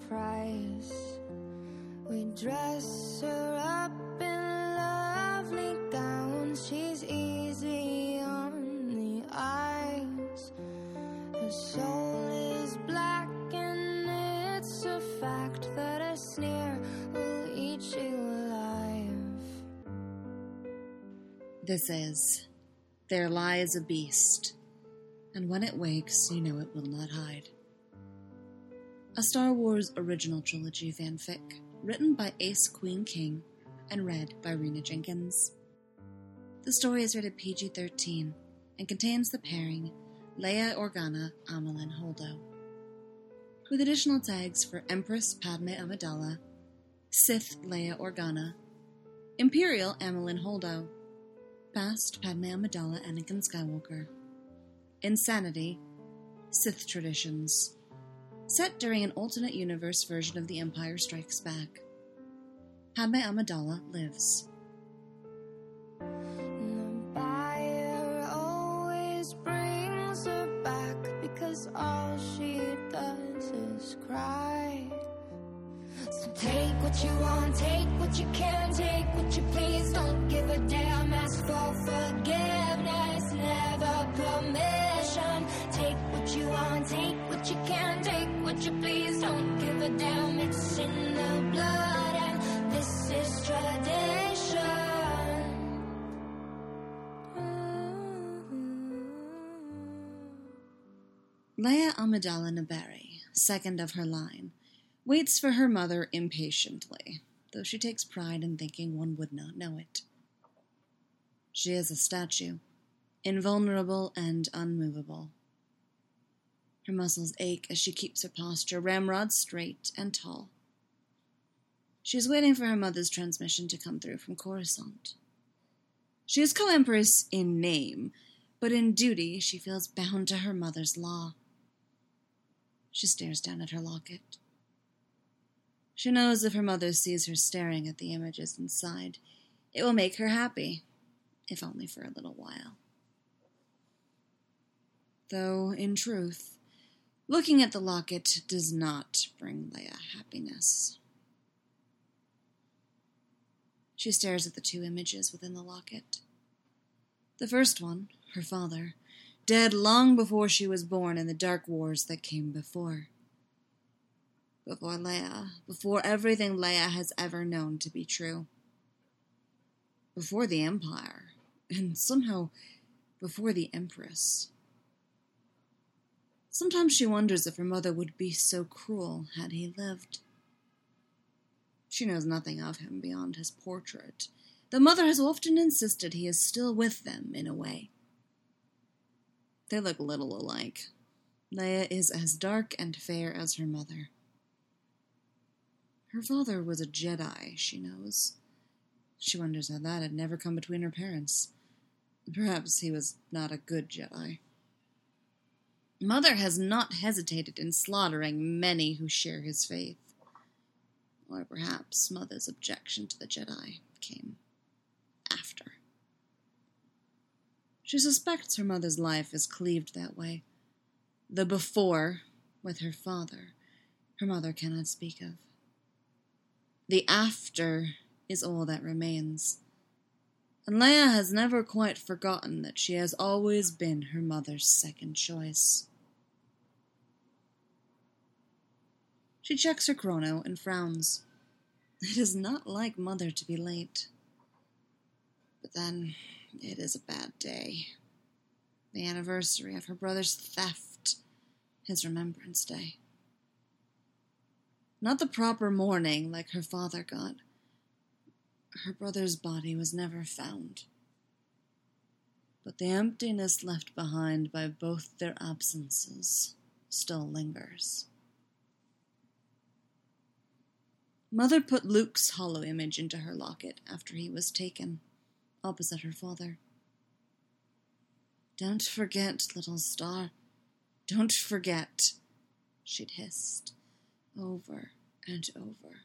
price. We dress her up in lovely gowns. She's easy on the eyes. Her soul is black, and it's a fact that a sneer will eat you alive. This is There Lies a Beast, and when it wakes, you know it will not hide. A Star Wars original trilogy fanfic, written by Ace Queen King and read by Rena Jenkins. The story is rated PG-13 and contains the pairing Leia Organa Amilyn Holdo, with additional tags for Empress Padme Amidala, Sith Leia Organa, Imperial Amilyn Holdo, Past Padme Amidala Anakin Skywalker, Insanity, Sith Traditions, set during an alternate universe version of The Empire Strikes Back. Padme Amidala lives. The buyer always brings her back because all she does is cry. So take what you want, take what you can, take what you please. Don't give a damn, ask for forgiveness, never permission. Take what you want, take what you can, take what you please. Don't give a damn, it's in the blood and this is tradition. Leia Amidala Naberi, second of her line, waits for her mother impatiently, though she takes pride in thinking one would not know it. She is a statue, invulnerable and unmovable. Her muscles ache as she keeps her posture ramrod straight and tall. She is waiting for her mother's transmission to come through from Coruscant. She is co-empress in name, but in duty she feels bound to her mother's law. She stares down at her locket. She knows if her mother sees her staring at the images inside, it will make her happy, if only for a little while. Though, in truth, looking at the locket does not bring Leia happiness. She stares at the two images within the locket. The first one, her father, dead long before she was born in the dark wars that came before. Before Leia, before everything Leia has ever known to be true. Before the Empire, and somehow before the Empress. Sometimes she wonders if her mother would be so cruel had he lived. She knows nothing of him beyond his portrait. The mother has often insisted he is still with them in a way. They look little alike. Leia is as dark and fair as her mother. Her father was a Jedi, she knows. She wonders how that had never come between her parents. Perhaps he was not a good Jedi. Mother has not hesitated in slaughtering many who share his faith. Or perhaps Mother's objection to the Jedi came after. She suspects her mother's life is cleaved that way. The before, with her father, her mother cannot speak of. The after is all that remains. And Leia has never quite forgotten that she has always been her mother's second choice. She checks her chrono and frowns. It is not like Mother to be late. But then, it is a bad day. The anniversary of her brother's theft, his Remembrance Day. Not the proper mourning like her father got. Her brother's body was never found. But the emptiness left behind by both their absences still lingers. Mother put Luke's hollow image into her locket after he was taken, opposite her father. "Don't forget, little star. Don't forget," she'd hissed, over and over.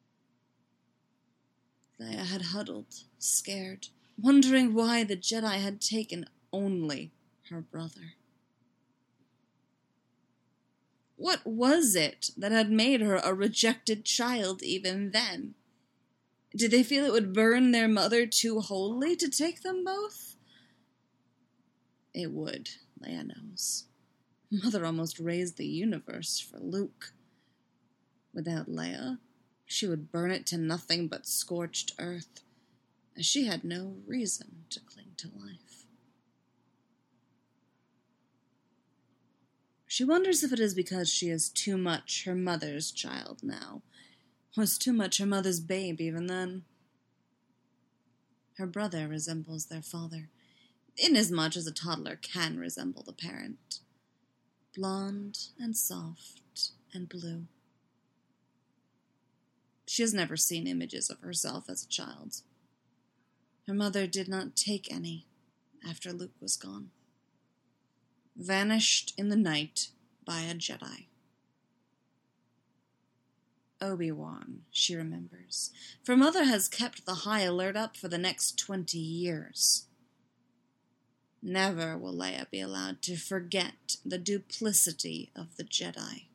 Leia had huddled, scared, wondering why the Jedi had taken only her brother. What was it that had made her a rejected child even then? Did they feel it would burn their mother too wholly to take them both? It would, Leia knows. Mother almost raised the universe for Luke. Without Leia, she would burn it to nothing but scorched earth, as she had no reason to cling to life. She wonders if it is because she is too much her mother's child now, was too much her mother's babe even then. Her brother resembles their father, inasmuch as a toddler can resemble the parent. Blonde and soft and blue. She has never seen images of herself as a child. Her mother did not take any after Luke was gone. Vanished in the night by a Jedi. Obi-Wan, she remembers, for Mother has kept the high alert up for the next 20 years. Never will Leia be allowed to forget the duplicity of the Jedi.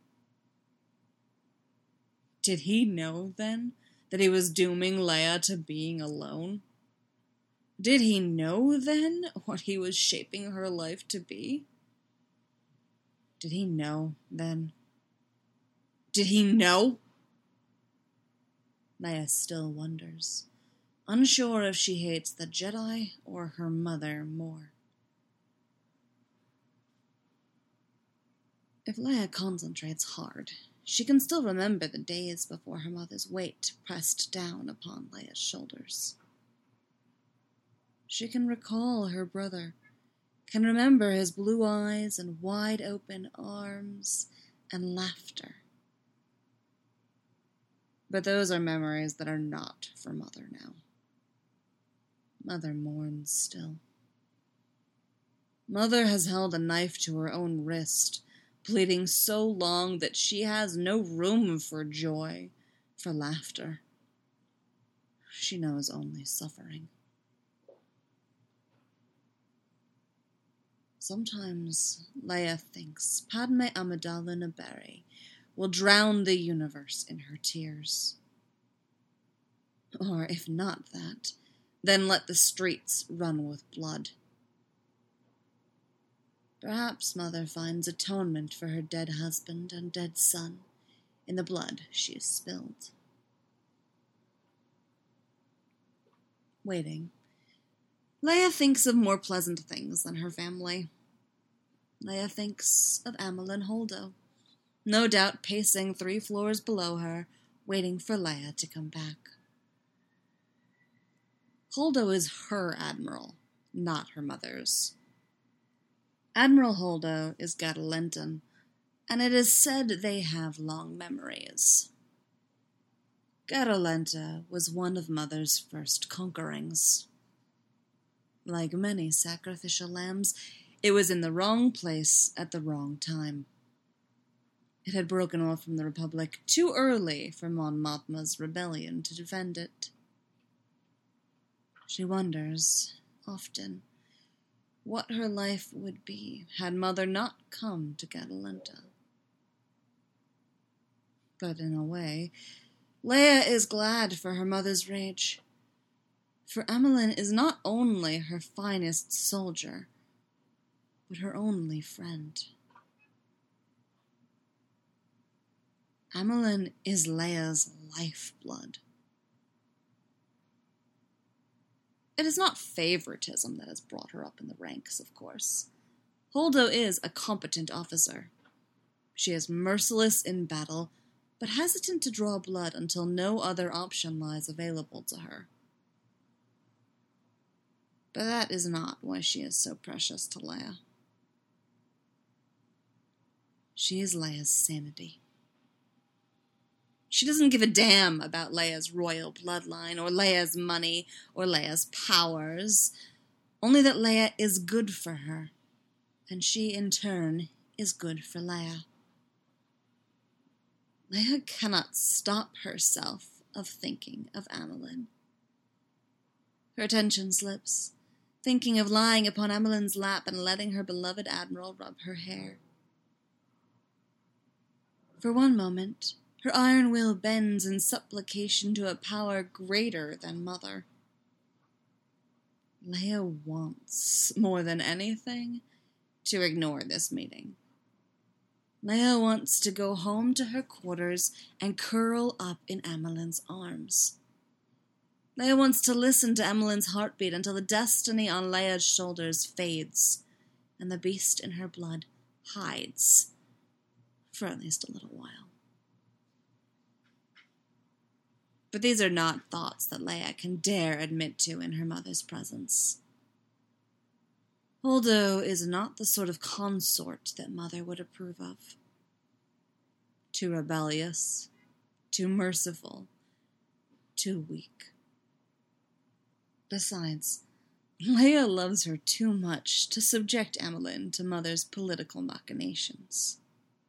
Did he know, then, that he was dooming Leia to being alone? Did he know, then, what he was shaping her life to be? Did he know, then? Did he know? Leia still wonders, unsure if she hates the Jedi or her mother more. If Leia concentrates hard, she can still remember the days before her mother's weight pressed down upon Leia's shoulders. She can recall her brother, can remember his blue eyes and wide-open arms and laughter. But those are memories that are not for Mother now. Mother mourns still. Mother has held a knife to her own wrist, bleeding so long that she has no room for joy, for laughter. She knows only suffering. Sometimes Leia thinks Padme Amidala Neberi will drown the universe in her tears. Or, if not that, then let the streets run with blood. Perhaps Mother finds atonement for her dead husband and dead son in the blood she has spilled. Waiting, Leia thinks of more pleasant things than her family. Leia thinks of Amilyn Holdo, no doubt pacing 3 floors below her, waiting for Leia to come back. Holdo is her admiral, not her mother's. Admiral Holdo is Gadalentan, and it is said they have long memories. Gadalenta was one of Mother's first conquerings. Like many sacrificial lambs, it was in the wrong place at the wrong time. It had broken off from the Republic too early for Mon Mothma's rebellion to defend it. She wonders, often, what her life would be had Mother not come to Gadalenta. But in a way, Leia is glad for her mother's rage. For Amilyn is not only her finest soldier, but her only friend. Amilyn is Leia's lifeblood. It is not favoritism that has brought her up in the ranks, of course. Holdo is a competent officer. She is merciless in battle, but hesitant to draw blood until no other option lies available to her. But that is not why she is so precious to Leia. She is Leia's sanity. She doesn't give a damn about Leia's royal bloodline, or Leia's money, or Leia's powers, only that Leia is good for her, and she, in turn, is good for Leia. Leia cannot stop herself of thinking of Amilyn. Her attention slips, thinking of lying upon Amilyn's lap and letting her beloved admiral rub her hair. For one moment, her iron will bends in supplication to a power greater than Mother. Leia wants, more than anything, to ignore this meeting. Leia wants to go home to her quarters and curl up in Emmeline's arms. Leia wants to listen to Emmeline's heartbeat until the destiny on Leia's shoulders fades and the beast in her blood hides for at least a little while. But these are not thoughts that Leia can dare admit to in her mother's presence. Holdo is not the sort of consort that Mother would approve of. Too rebellious, too merciful, too weak. Besides, Leia loves her too much to subject Emmeline to Mother's political machinations.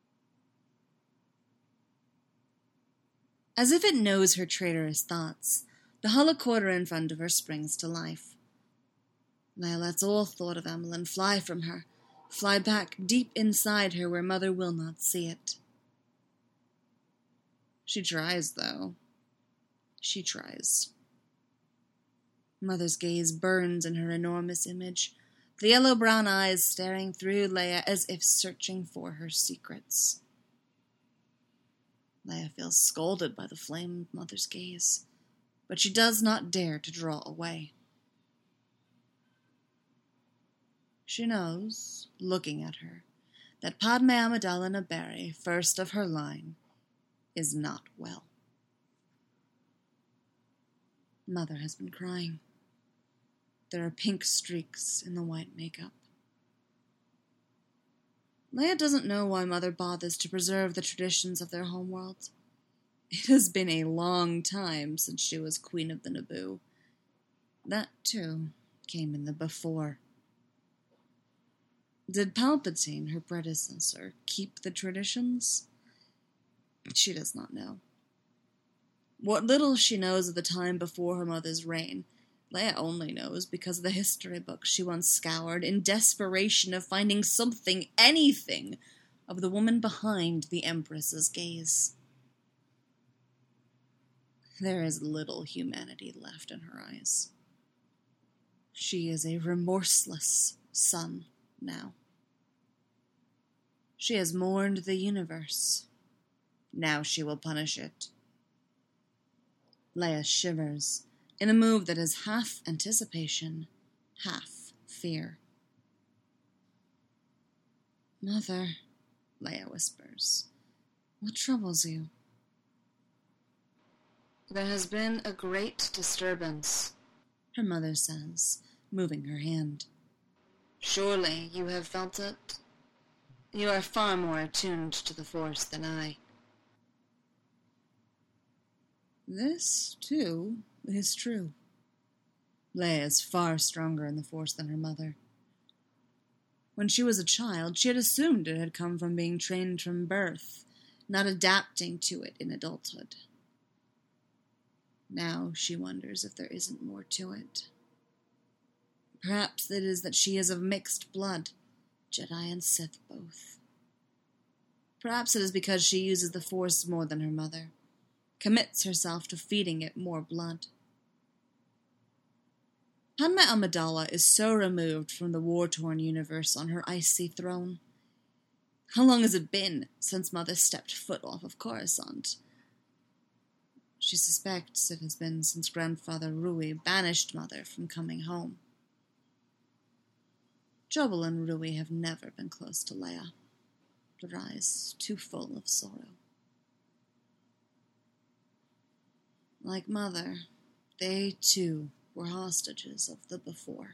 As if it knows her traitorous thoughts, the holoquarter in front of her springs to life. Leia lets all thought of Emmeline fly from her, fly back deep inside her where Mother will not see it. She tries, though. She tries. Mother's gaze burns in her enormous image, the yellow-brown eyes staring through Leia as if searching for her secrets. Leia feels scolded by the flame of Mother's gaze, but she does not dare to draw away. She knows, looking at her, that Padme Amidala Neberi, first of her line, is not well. Mother has been crying. There are pink streaks in the white makeup. Leia doesn't know why Mother bothers to preserve the traditions of their homeworld. It has been a long time since she was Queen of the Naboo. That, too, came in the before. Did Palpatine, her predecessor, keep the traditions? She does not know. What little she knows of the time before her mother's reign, Leia only knows because of the history books she once scoured in desperation of finding something, anything, of the woman behind the Empress's gaze. There is little humanity left in her eyes. She is a remorseless son now. She has mourned the universe. Now she will punish it. Leia shivers in a move that is half anticipation, half fear. Mother, Leia whispers, what troubles you? There has been a great disturbance, her mother says, moving her hand. Surely you have felt it? You are far more attuned to the Force than I. This, too, is true. Leia is far stronger in the Force than her mother. When she was a child, she had assumed it had come from being trained from birth, not adapting to it in adulthood. Now she wonders if there isn't more to it. Perhaps it is that she is of mixed blood, Jedi and Sith both. Perhaps it is because she uses the Force more than her mother, commits herself to feeding it more blood. Padme Amidala is so removed from the war-torn universe on her icy throne. How long has it been since Mother stepped foot off of Coruscant? She suspects it has been since Grandfather Rui banished Mother from coming home. Jobel and Rui have never been close to Leia, their eyes too full of sorrow. Like Mother, they too were hostages of the before.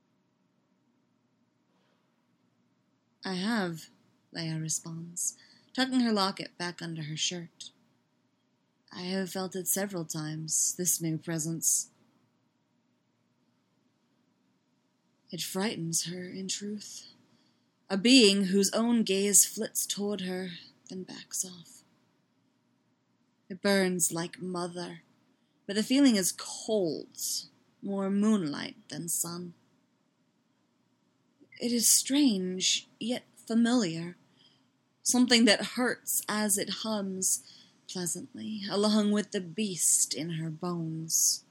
I have, Leia responds, tucking her locket back under her shirt. I have felt it several times, this new presence. It frightens her, in truth. A being whose own gaze flits toward her, then backs off. It burns like Mother, but the feeling is cold, more moonlight than sun. It is strange, yet familiar, something that hurts as it hums pleasantly, along with the beast in her bones.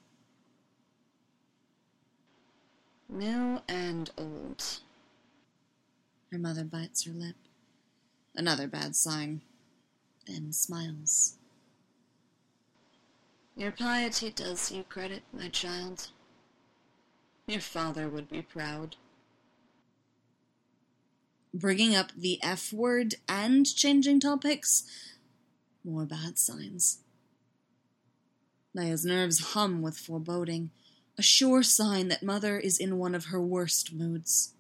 New and old. Her mother bites her lip. Another bad sign. Then smiles. Your piety does you credit, my child. Your father would be proud. Bringing up the F word and changing topics? More bad signs. Leia's nerves hum with foreboding, a sure sign that Mother is in one of her worst moods.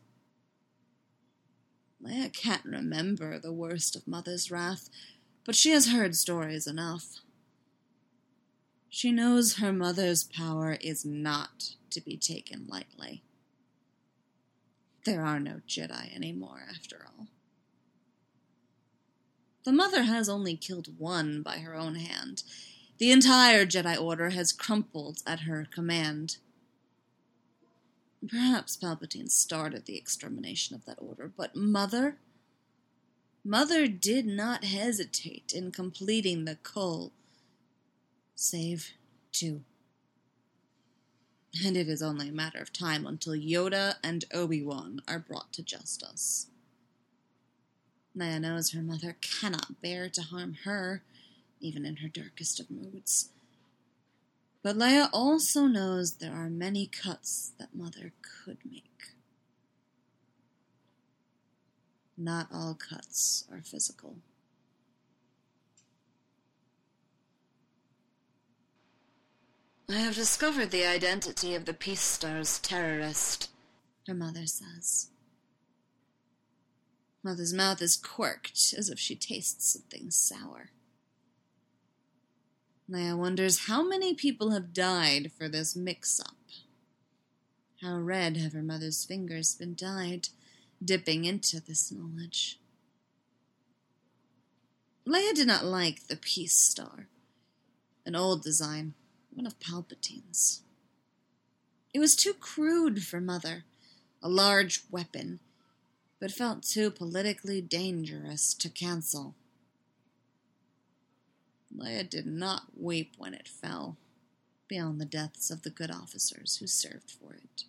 Leia can't remember the worst of Mother's wrath, but she has heard stories enough. She knows her mother's power is not to be taken lightly. There are no Jedi anymore, after all. The mother has only killed one by her own hand. The entire Jedi Order has crumpled at her command. Perhaps Palpatine started the extermination of that order, but Mother? Mother did not hesitate in completing the cull, save 2. And it is only a matter of time until Yoda and Obi-Wan are brought to justice. Leia knows her mother cannot bear to harm her, even in her darkest of moods. But Leia also knows there are many cuts that Mother could make. Not all cuts are physical. I have discovered the identity of the Peace Star's terrorist, her mother says. Mother's mouth is quirked, as if she tastes something sour. Leia wonders how many people have died for this mix-up. How red have her mother's fingers been dyed, dipping into this knowledge. Leia did not like the Peace Star, an old design, one of Palpatine's. It was too crude for Mother, a large weapon, but felt too politically dangerous to cancel. Leia did not weep when it fell, beyond the deaths of the good officers who served for it.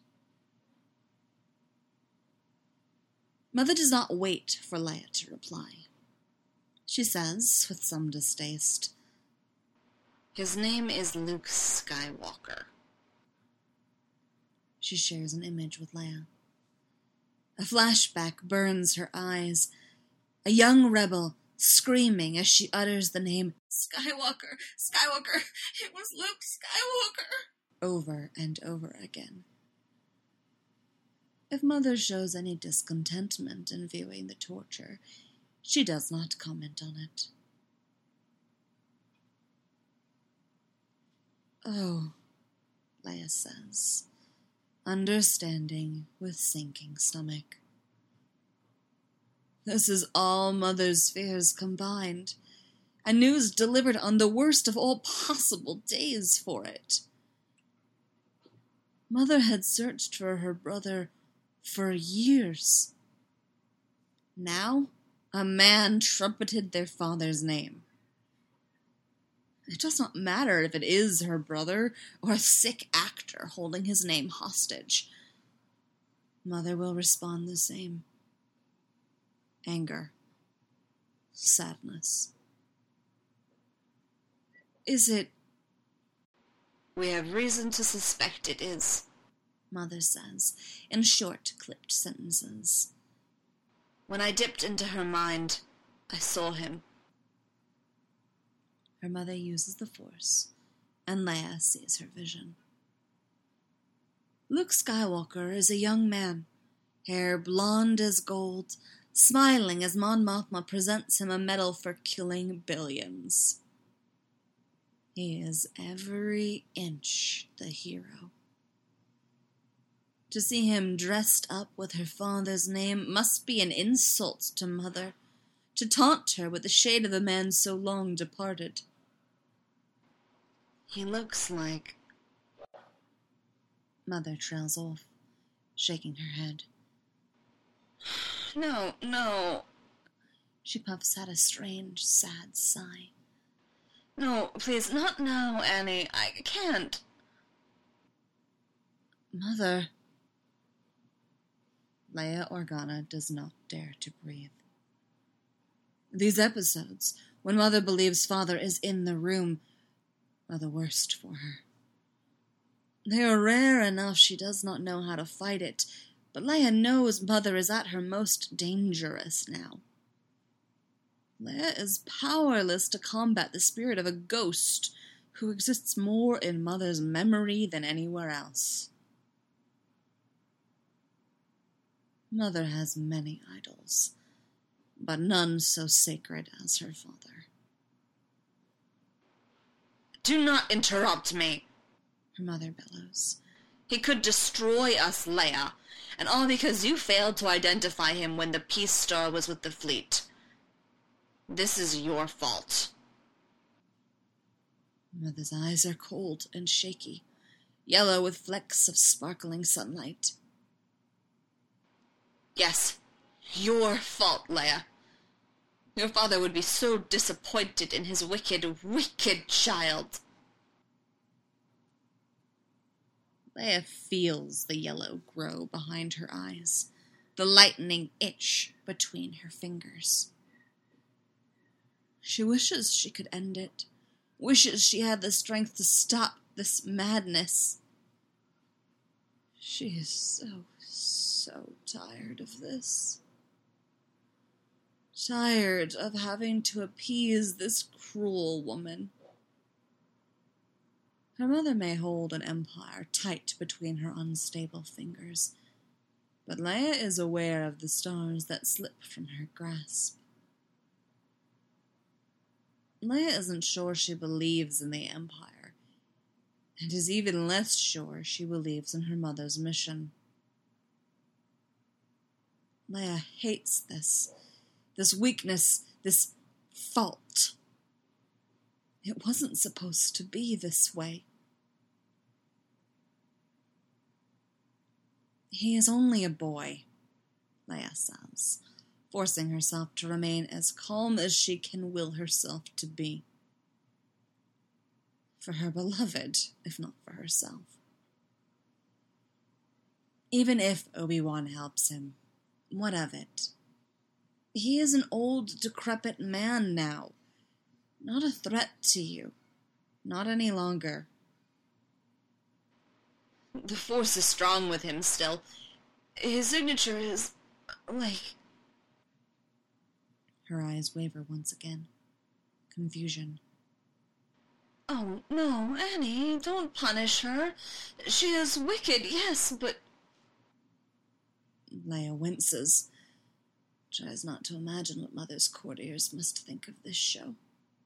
Mother does not wait for Leia to reply. She says, with some distaste, his name is Luke Skywalker. She shares an image with Leia. A flashback burns her eyes. A young rebel screaming as she utters the name Skywalker, Skywalker, it was Luke Skywalker, over and over again. If Mother shows any discontentment in viewing the torture, she does not comment on it. Oh, Leia says, understanding with sinking stomach. This is all Mother's fears combined, and news delivered on the worst of all possible days for it. Mother had searched for her brother for years. Now, a man trumpeted their father's name. It does not matter if it is her brother or a sick actor holding his name hostage. Mother will respond the same. Anger. Sadness. Is it? We have reason to suspect it is, Mother says, in short, clipped sentences. When I dipped into her mind, I saw him. Her mother uses the Force, and Leia sees her vision. Luke Skywalker is a young man, hair blonde as gold, smiling as Mon Mothma presents him a medal for killing billions. He is every inch the hero. To see him dressed up with her father's name must be an insult to Mother, to taunt her with the shade of a man so long departed. He looks like... Mother trails off, shaking her head. No. She puffs out a strange, sad sigh. No, please, not now, Annie. I can't. Mother. Leia Organa does not dare to breathe. These episodes, when Mother believes Father is in the room, are the worst for her. They are rare enough she does not know how to fight it, but Leia knows Mother is at her most dangerous now. Leia is powerless to combat the spirit of a ghost who exists more in Mother's memory than anywhere else. Mother has many idols, but none so sacred as her father. Do not interrupt me, Her mother bellows. He could destroy us, Leia, and all because you failed to identify him when the Peace Star was with the fleet. This is your fault. Mother's eyes are cold and shaky, yellow with flecks of sparkling sunlight. Yes, your fault, Leia. Your father would be so disappointed in his wicked, wicked child. Leia feels the yellow grow behind her eyes, the lightning itch between her fingers. She wishes she could end it, wishes she had the strength to stop this madness. She is so tired of this. Tired of having to appease this cruel woman. Her mother may hold an empire tight between her unstable fingers, but Leia is aware of the stars that slip from her grasp. Leia isn't sure she believes in the empire, and is even less sure she believes in her mother's mission. Leia hates this weakness, this fault. It wasn't supposed to be this way. He is only a boy, Leia says, forcing herself to remain as calm as she can will herself to be. For her beloved, if not for herself. Even if Obi-Wan helps him, what of it? He is an old, decrepit man now. Not a threat to you. Not any longer. The Force is strong with him still. His signature is, like... Her eyes waver once again. Confusion. Oh, no, Annie, don't punish her. She is wicked, yes, but... Leia winces. Tries not to imagine what Mother's courtiers must think of this show.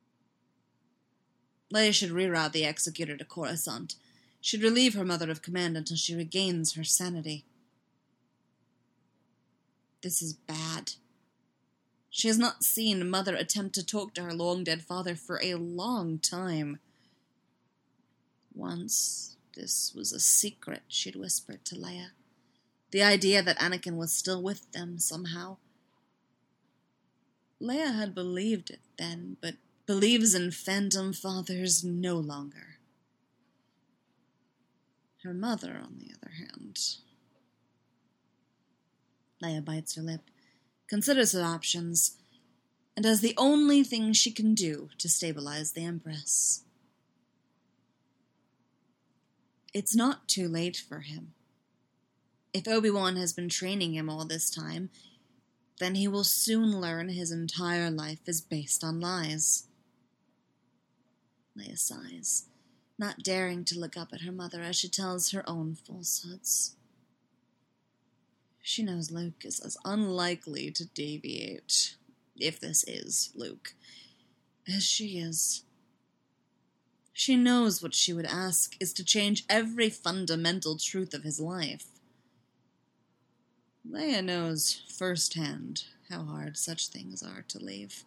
Leia should reroute the Executor to Coruscant. Should relieve her mother of command until she regains her sanity. This is bad. She has not seen Mother attempt to talk to her long-dead father for a long time. Once, this was a secret she'd whispered to Leia. The idea that Anakin was still with them somehow. Leia had believed it then, but believes in phantom fathers no longer. Her mother, on the other hand... Leia bites her lip, considers her options, and does the only thing she can do to stabilize the Empress. It's not too late for him. If Obi-Wan has been training him all this time, then he will soon learn his entire life is based on lies. Leia sighs, not daring to look up at her mother as she tells her own falsehoods. She knows Luke is as unlikely to deviate, if this is Luke, as she is. She knows what she would ask is to change every fundamental truth of his life. Leia knows firsthand how hard such things are to leave.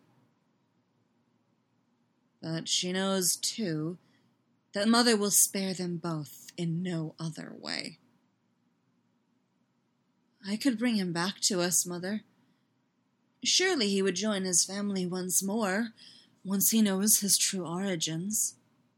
But she knows, too, that Mother will spare them both in no other way. I could bring him back to us, Mother. Surely he would join his family once more, once he knows his true origins.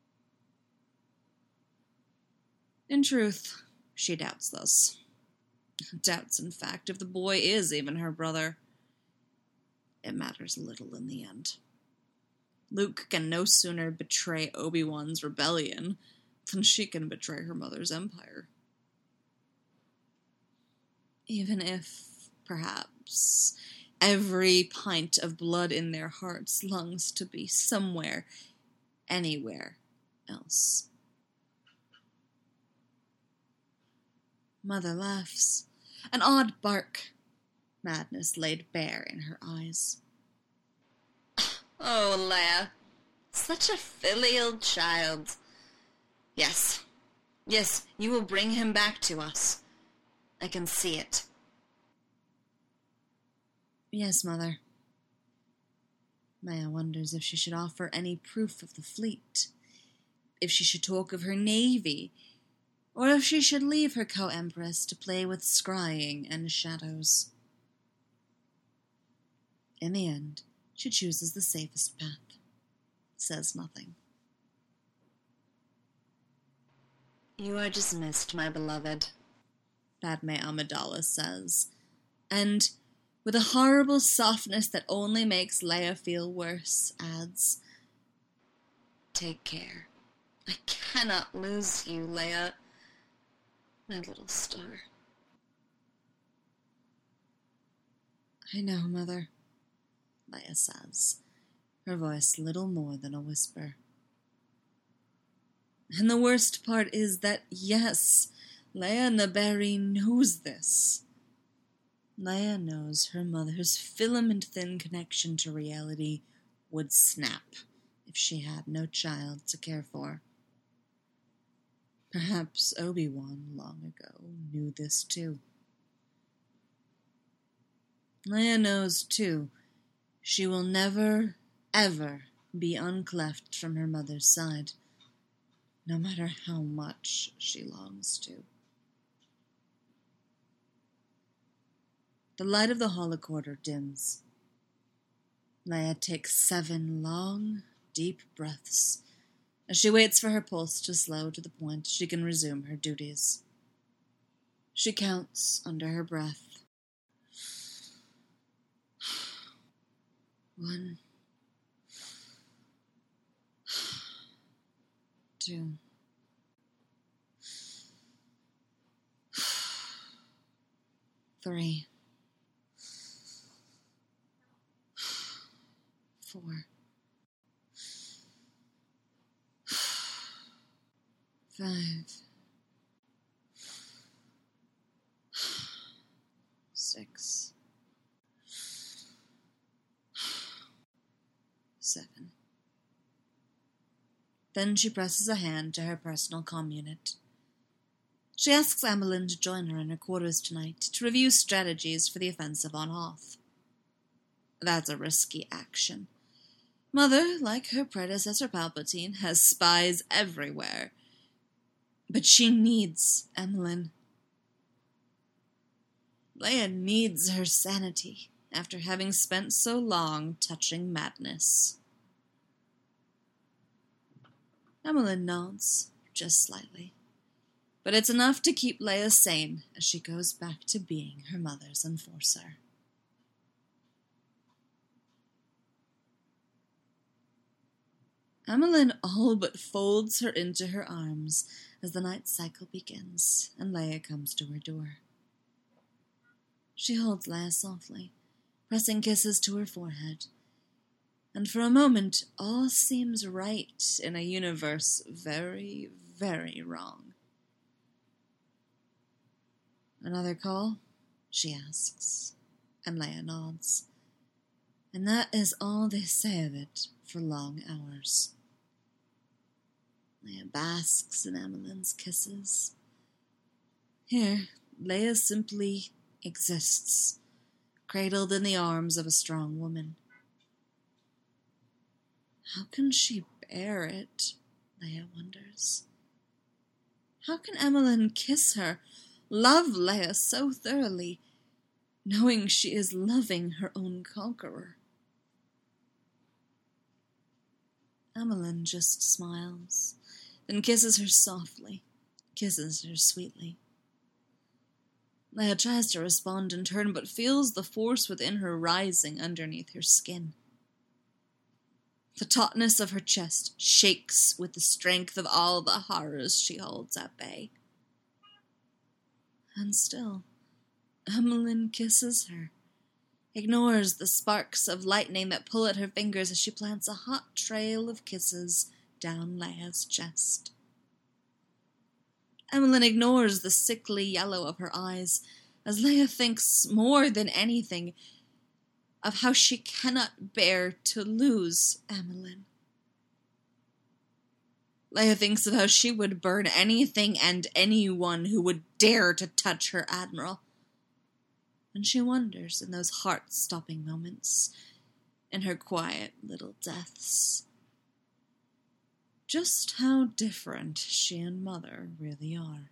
In truth, she doubts this. Doubts, in fact, if the boy is even her brother. It matters little in the end. Luke can no sooner betray Obi-Wan's rebellion than she can betray her mother's empire. Even if, perhaps, every pint of blood in their hearts longs to be somewhere, anywhere else. Mother laughs, an odd bark, madness laid bare in her eyes. Oh, Leia, such a filial child. Yes, you will bring him back to us. I can see it. Yes, Mother. Leia wonders if she should offer any proof of the fleet, if she should talk of her navy, or if she should leave her co-empress to play with scrying and shadows. In the end, she chooses the safest path, says nothing. You are dismissed, my beloved, Padme Amidala says, and, with a horrible softness that only makes Leia feel worse, adds, Take care. I cannot lose you, Leia, my little star. I know, Mother, Leia says, her voice little more than a whisper. And the worst part is that, yes, Leia Naberrie knows this. Leia knows her mother's filament-thin connection to reality would snap if she had no child to care for. Perhaps Obi-Wan long ago knew this too. Leia knows, too, she will never, ever be uncleft from her mother's side, no matter how much she longs to. The light of the holocorder dims. Leia takes 7 long, deep breaths as she waits for her pulse to slow to the point she can resume her duties. She counts under her breath. 1, 2, 3, 4, 5, 6, 7. Then she presses a hand to her personal comm unit. She asks Amilyn to join her in her quarters tonight to review strategies for the offensive on Hoth. That's a risky action. Mother, like her predecessor Palpatine, has spies everywhere. But she needs Amilyn. Leia needs her sanity after having spent so long touching madness. Amilyn nods, just slightly. But it's enough to keep Leia sane as she goes back to being her mother's enforcer. Amilyn all but folds her into her arms as the night cycle begins and Leia comes to her door. She holds Leia softly, pressing kisses to her forehead, and for a moment all seems right in a universe very, very wrong. Another call? She asks, and Leia nods. And that is all they say of it for long hours. Leia basks in Amilyn's kisses. Here, Leia simply exists, cradled in the arms of a strong woman. How can she bear it? Leia wonders. How can Amilyn kiss her, love Leia so thoroughly, knowing she is loving her own conqueror. Emmeline just smiles, then kisses her softly, kisses her sweetly. Leia tries to respond in turn, but feels the force within her rising underneath her skin. The tautness of her chest shakes with the strength of all the horrors she holds at bay. And still, Emmeline kisses her, ignores the sparks of lightning that pull at her fingers as she plants a hot trail of kisses down Leia's chest. Emmeline ignores the sickly yellow of her eyes as Leia thinks more than anything of how she cannot bear to lose Emmeline. Leia thinks of how she would burn anything and anyone who would dare to touch her admiral. And she wonders in those heart-stopping moments, in her quiet little deaths, just how different she and Mother really are.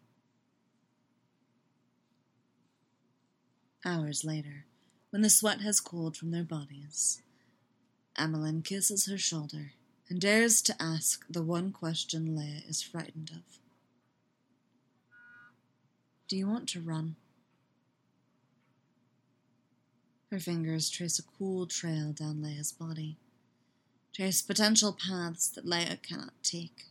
Hours later, when the sweat has cooled from their bodies, Emmeline kisses her shoulder and dares to ask the one question Leia is frightened of. Do you want to run? Her fingers trace a cool trail down Leia's body, trace potential paths that Leia cannot take.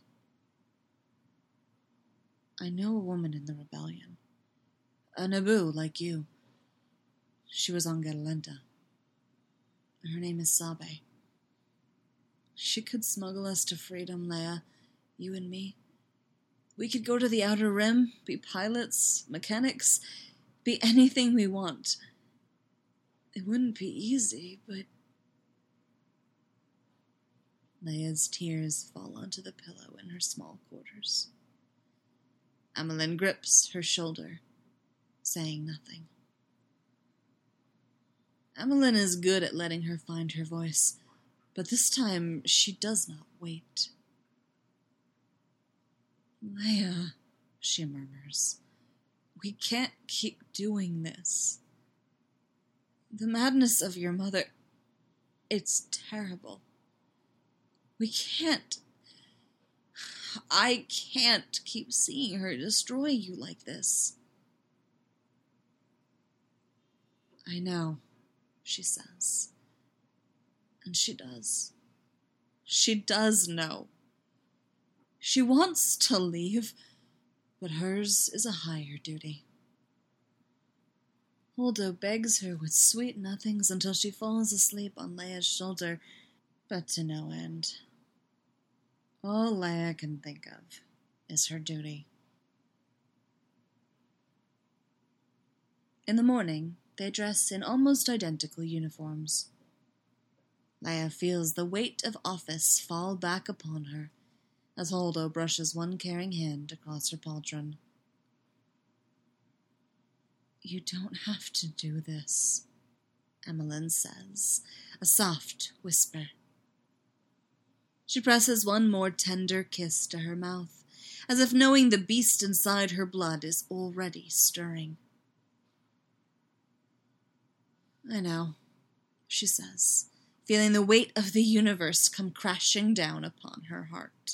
I know a woman in the rebellion, a Naboo like you. She was on Galenta. Her name is Sabe. She could smuggle us to freedom, Leia, you and me. We could go to the Outer Rim, be pilots, mechanics, be anything we want. It wouldn't be easy, but... Leia's tears fall onto the pillow in her small quarters. Emmeline grips her shoulder, saying nothing. Emmeline is good at letting her find her voice, but this time she does not wait. Leia, she murmurs, we can't keep doing this. The madness of your mother, it's terrible. We can't. I can't keep seeing her destroy you like this. I know, she says. And she does. She does know. She wants to leave, but hers is a higher duty. Holdo begs her with sweet nothings until she falls asleep on Leia's shoulder, but to no end. All Leia can think of is her duty. In the morning, they dress in almost identical uniforms. Leia feels the weight of office fall back upon her as Holdo brushes one caring hand across her pauldron. You don't have to do this, Emmeline says, a soft whisper. She presses one more tender kiss to her mouth, as if knowing the beast inside her blood is already stirring. I know, she says, feeling the weight of the universe come crashing down upon her heart.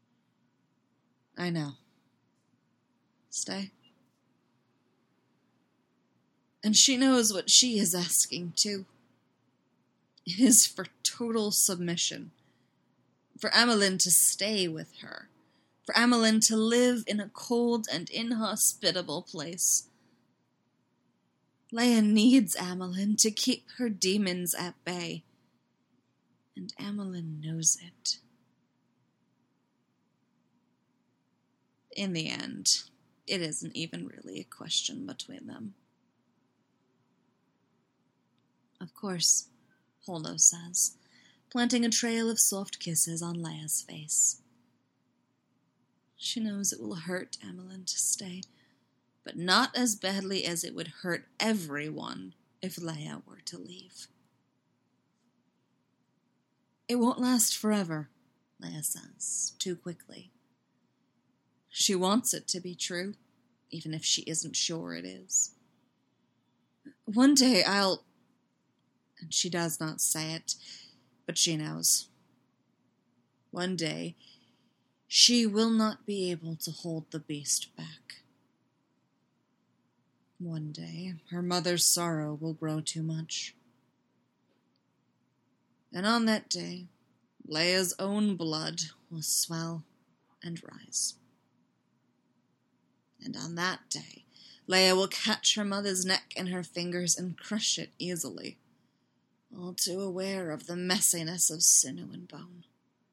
I know. Stay. And she knows what she is asking, too. It is for total submission. For Emmeline to stay with her. For Emmeline to live in a cold and inhospitable place. Leia needs Emmeline to keep her demons at bay. And Emmeline knows it. In the end, it isn't even really a question between them. Of course, Holdo says, planting a trail of soft kisses on Leia's face. She knows it will hurt Emmeline to stay, but not as badly as it would hurt everyone if Leia were to leave. It won't last forever, Leia says, too quickly. She wants it to be true, even if she isn't sure it is. One day I'll... And she does not say it, but she knows. One day, she will not be able to hold the beast back. One day, her mother's sorrow will grow too much. And on that day, Leia's own blood will swell and rise. And on that day, Leia will catch her mother's neck in her fingers and crush it easily, all too aware of the messiness of sinew and bone.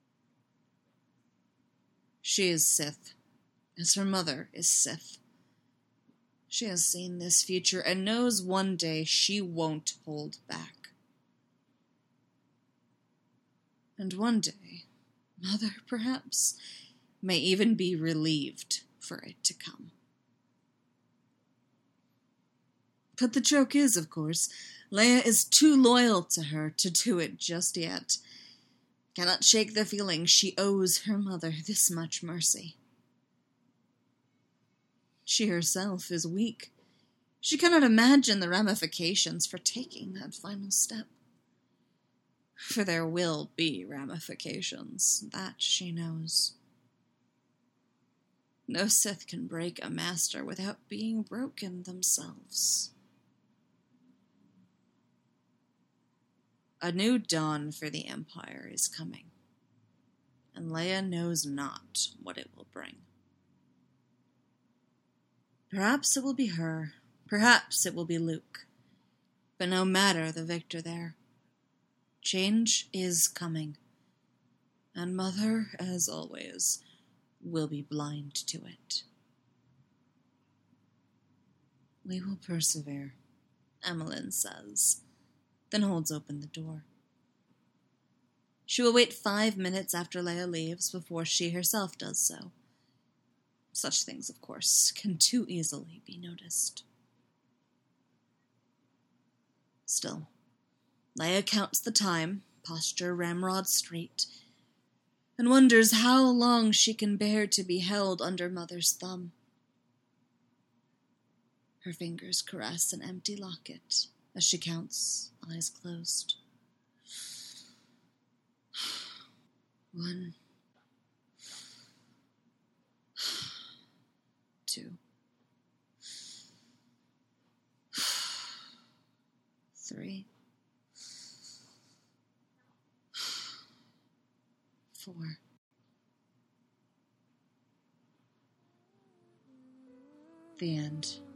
She is Sith, as her mother is Sith. She has seen this future and knows one day she won't hold back. And one day, Mother, perhaps, may even be relieved for it to come. But the joke is, of course, Leia is too loyal to her to do it just yet. Cannot shake the feeling she owes her mother this much mercy. She herself is weak. She cannot imagine the ramifications for taking that final step. For there will be ramifications, that she knows. No Sith can break a master without being broken themselves. A new dawn for the Empire is coming, and Leia knows not what it will bring. Perhaps it will be her, perhaps it will be Luke, but no matter the victor there. Change is coming, and Mother, as always, will be blind to it. We will persevere, Emmeline says, then holds open the door. She will wait 5 minutes after Leia leaves before she herself does so. Such things, of course, can too easily be noticed. Still, Leia counts the time, posture ramrod straight, and wonders how long she can bear to be held under Mother's thumb. Her fingers caress an empty locket as she counts, eyes closed. 1, 2, 3, 4. The end.